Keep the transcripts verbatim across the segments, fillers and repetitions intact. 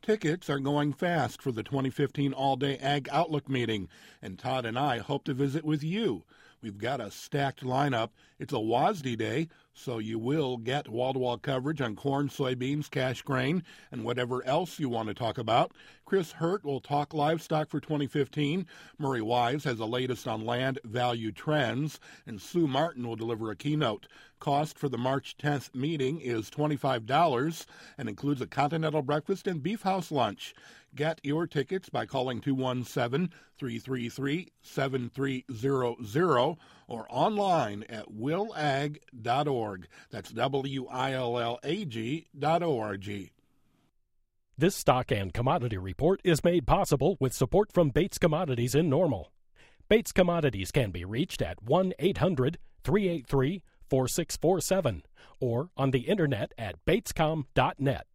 Tickets are going fast for the twenty fifteen All-Day Ag Outlook meeting, and Todd and I hope to visit with you. We've got a stacked lineup. It's a W A S D day, so you will get wall-to-wall coverage on corn, soybeans, cash grain, and whatever else you want to talk about. Chris Hurt will talk livestock for twenty fifteen. Murray Wise has the latest on land value trends, and Sue Martin will deliver a keynote. Cost for the March tenth meeting is twenty-five dollars and includes a continental breakfast and beef house lunch. Get your tickets by calling two one seven, three three three, seven three zero zero or online at will ag dot org. That's W I L L A G dot O R G. This stock and commodity report is made possible with support from Bates Commodities in Normal. Bates Commodities can be reached at one eight hundred, three eight three, four six four seven or on the internet at batescom dot net.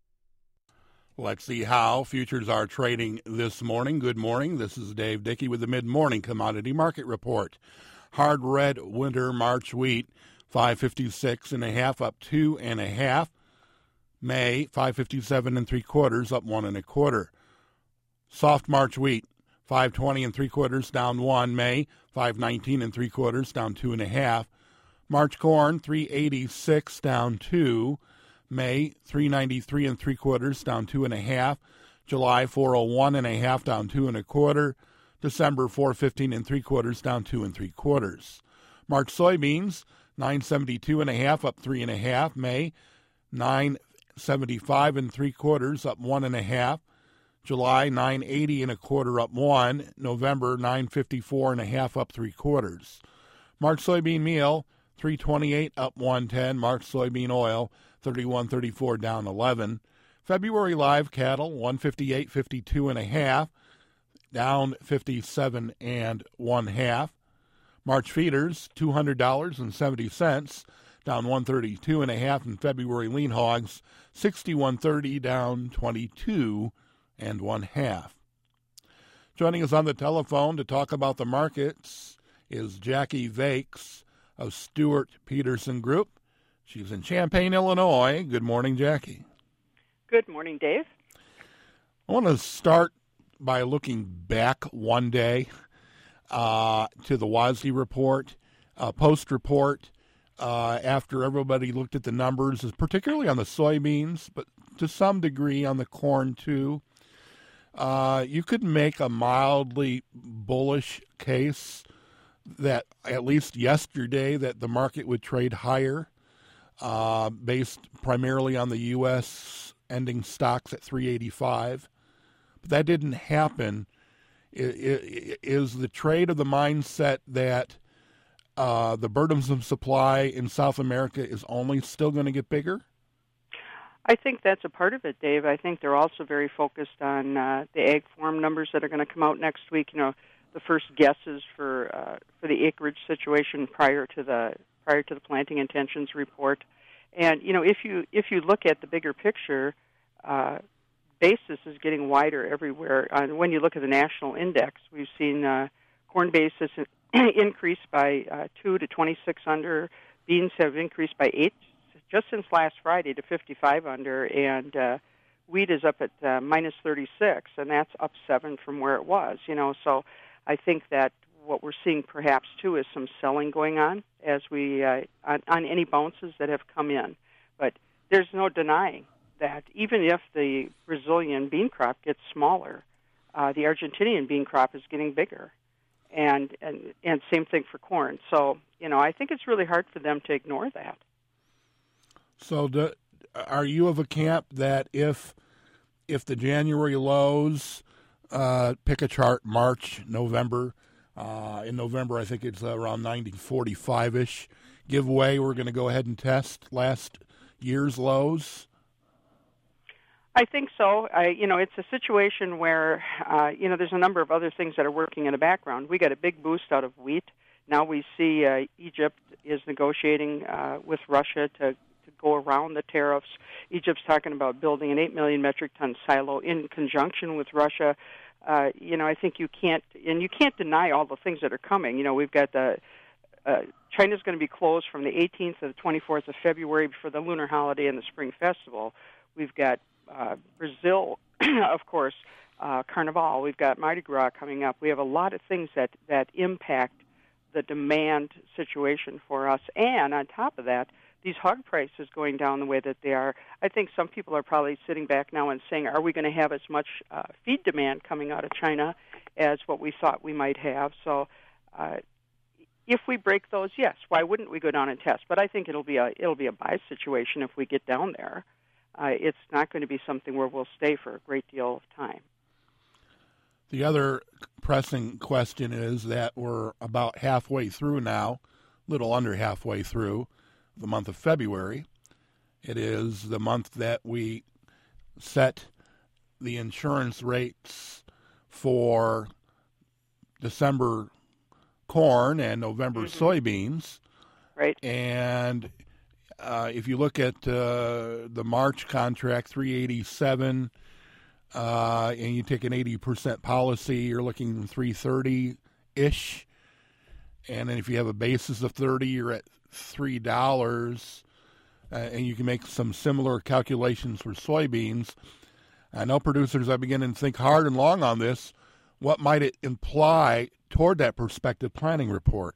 Let's see how futures are trading this morning. Good morning. This is Dave Dickey with the Mid-Morning Commodity Market Report. Hard red winter March wheat, five fifty-six and a half, up two and a half. May, five fifty-seven and three quarters, up one and a quarter. Soft March wheat, five twenty and three quarters, down one. May, five nineteen and three quarters, down two and a half. March corn, three eighty-six, down two. May, three ninety-three and three quarters, down two and a half. July, four oh one and a half, down two and a quarter. December, four fifteen and three quarters, down two and three quarters. March soybeans, nine seventy-two and a half, up three and a half. May, nine seventy-five and three quarters, up one and a half. July, nine eighty and a quarter, up one. November, nine fifty-four and a half, up three quarters. March soybean meal, three twenty-eight, up one ten. March soybean oil, thirty-one thirty-four, down eleven. February live cattle, one fifty-eight fifty-two and a half, down fifty-seven and one half. March feeders, two hundred dollars and seventy cents, down one thirty-two and a half. And February lean hogs, sixty-one thirty, down twenty-two and one half. Joining us on the telephone to talk about the markets is Jackie Vakes of Stewart Peterson Group. She's in Champaign, Illinois. Good morning, Jackie. Good morning, Dave. I want to start by looking back one day uh, to the W A S D report, uh, post-report, uh, after everybody looked at the numbers, particularly on the soybeans, but to some degree on the corn too. Uh, you could make a mildly bullish case that at least yesterday that the market would trade higher, uh, based primarily on the U S ending stocks at three eighty-five. But that didn't happen. Is the trade of the mindset that uh, the burdensome supply in South America is only still going to get bigger? I think that's a part of it, Dave. I think they're also very focused on uh, the ag farm numbers that are going to come out next week. You know, the first guesses for uh, for the acreage situation prior to the prior to the planting intentions report. And you know, if you if you look at the bigger picture, uh, basis is getting wider everywhere. And when you look at the national index, we've seen uh, corn basis increase by uh, two to twenty-six under. Beans have increased by eight just since last Friday to fifty-five under, and uh, wheat is up at uh, minus thirty-six, and that's up seven from where it was. You know, so I think that what we're seeing perhaps too is some selling going on as we uh, on, on any bounces that have come in. But there's no denying that even if the Brazilian bean crop gets smaller, uh, the Argentinian bean crop is getting bigger, and and and same thing for corn. So you know, I think it's really hard for them to ignore that. So, do, are you of a camp that if if the January lows, uh, pick a chart, March, November, uh, in November I think it's around ninety forty-five-ish, give way, we're going to go ahead and test last year's lows? I think so. I, you know, it's a situation where, uh, you know, there's a number of other things that are working in the background. We got a big boost out of wheat. Now we see uh, Egypt is negotiating uh, with Russia to go around the tariffs. Egypt's talking about building an eight million metric ton silo in conjunction with Russia. Uh, you know, I think you can't, and you can't deny all the things that are coming. You know, we've got the, uh, China's going to be closed from the eighteenth to the twenty-fourth of February for the lunar holiday and the Spring Festival. We've got uh, Brazil of course, uh, Carnival. We've got Mardi Gras coming up. We have a lot of things that, that impact the demand situation for us. And on top of that, these hog prices going down the way that they are, I think some people are probably sitting back now and saying, are we going to have as much uh, feed demand coming out of China as what we thought we might have? So uh, if we break those, yes, why wouldn't we go down and test? But I think it'll be a it'll be a buy situation if we get down there. Uh, it's not going to be something where we'll stay for a great deal of time. The other pressing question is that we're about halfway through now, a little under halfway through the month of February. It is the month that we set the insurance rates for December corn and November mm-hmm. soybeans. Right. And uh, if you look at uh, the March contract, three eighty-seven, uh, and you take an eighty percent policy, you're looking three thirty-ish. And then if you have a basis of thirty, you're at three dollars. Uh, and you can make some similar calculations for soybeans. I know producers are beginning to think hard and long on this. What might it imply toward that prospective planning report?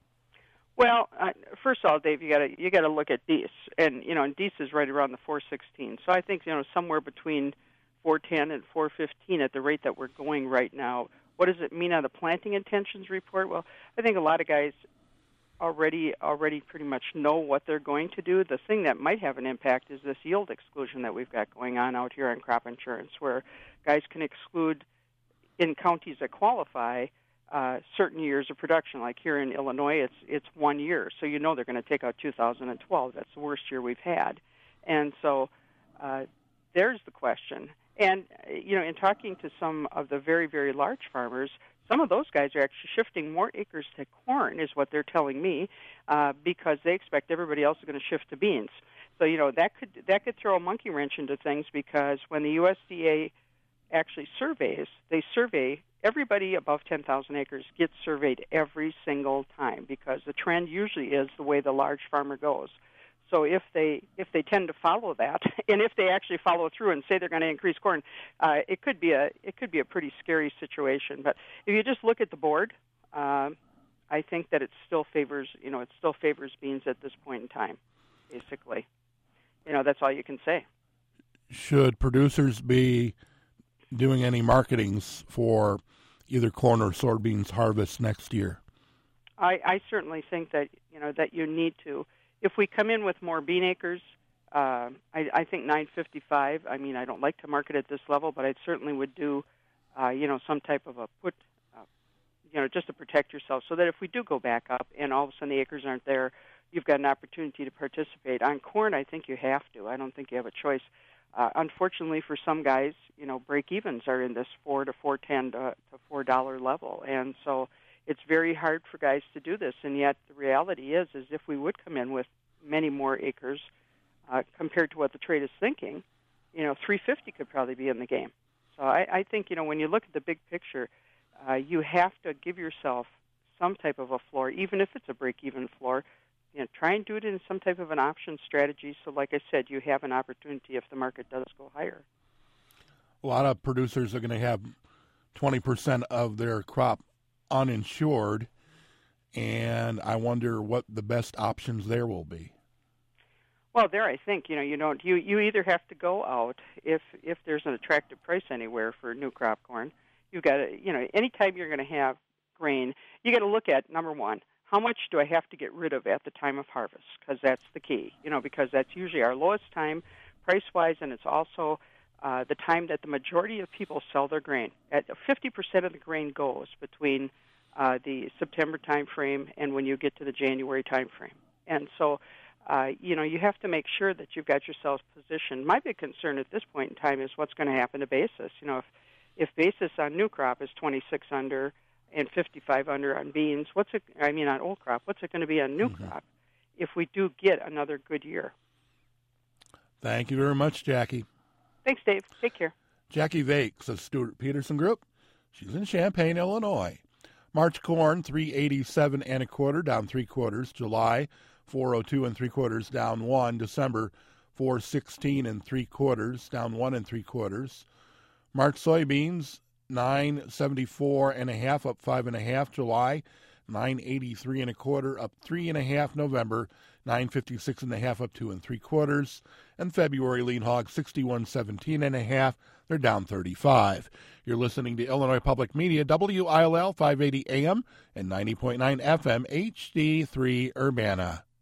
Well, uh, first of all, Dave, you got to you got to look at D E S, and you know, and D E S is right around the four sixteen. So I think you know somewhere between four ten and four fifteen at the rate that we're going right now. What does it mean on the planting intentions report? Well, I think a lot of guys already already pretty much know what they're going to do. The thing that might have an impact is this yield exclusion that we've got going on out here on crop insurance, where guys can exclude in counties that qualify uh, certain years of production. Like here in Illinois, it's it's one year, so you know they're going to take out two thousand twelve. That's the worst year we've had, and so uh, there's the question. And you know, in talking to some of the very very large farmers, some of those guys are actually shifting more acres to corn, is what they're telling me, uh, because they expect everybody else is going to shift to beans. So you know that could that could throw a monkey wrench into things, because when the U S D A actually surveys, they survey everybody above ten thousand acres gets surveyed every single time, because the trend usually is the way the large farmer goes. So if they if they tend to follow that, and if they actually follow through and say they're going to increase corn, uh, it could be a it could be a pretty scary situation. But if you just look at the board, uh, I think that it still favors you know it still favors beans at this point in time. Basically, you know that's all you can say. Should producers be doing any marketings for either corn or soybeans harvest next year? I, I certainly think that you know that you need to. If we come in with more bean acres, uh, I, I think nine fifty-five. I mean, I don't like to market at this level, but I certainly would do, uh, you know, some type of a put, uh, you know, just to protect yourself, so that if we do go back up and all of a sudden the acres aren't there, you've got an opportunity to participate. On corn, I think you have to. I don't think you have a choice. Uh, unfortunately, for some guys, you know, break evens are in this four to four ten to, to four dollar level, and so it's very hard for guys to do this. And yet, the reality is, is if we would come in with many more acres uh, compared to what the trade is thinking, you know, three fifty could probably be in the game. So I, I think, you know, when you look at the big picture, uh, you have to give yourself some type of a floor, even if it's a break-even floor. You know, try and do it in some type of an option strategy. So, like I said, you have an opportunity if the market does go higher. A lot of producers are going to have twenty percent of their crop uninsured, and I wonder what the best options there will be. Well, there I think you know you don't you, you either have to go out if if there's an attractive price anywhere for new crop corn. You've got to you know anytime you're going to have grain, you got to look at number one. How much do I have to get rid of at the time of harvest? Because that's the key, you know, because that's usually our lowest time price-wise, and it's also uh, the time that the majority of people sell their grain. At fifty percent of the grain goes between uh, the September time frame and when you get to the January time frame. And so, uh, you know, you have to make sure that you've got yourselves positioned. My big concern at this point in time is what's going to happen to basis. You know, if, if basis on new crop is twenty-six under and fifty-five under on beans, what's it, I mean on old crop, what's it going to be on new mm-hmm. crop if we do get another good year? Thank you very much, Jackie. Thanks, Dave. Take care. Jackie Vakes of Stewart Peterson Group. She's in Champaign, Illinois. March corn, three eighty-seven and a quarter, down three quarters. July, four oh two and three quarters, down one. December, four sixteen and three quarters, down one and three quarters. March soybeans, nine seventy-four and a half, up five and a half. July, nine eighty-three and a quarter, up three and a half. November, nine fifty-six and a half, up two and three quarters. And February lean hog, sixty-one seventeen and a half. They're down thirty-five. You're listening to Illinois Public Media, W I L L five eighty A M and ninety point nine F M, H D three Urbana.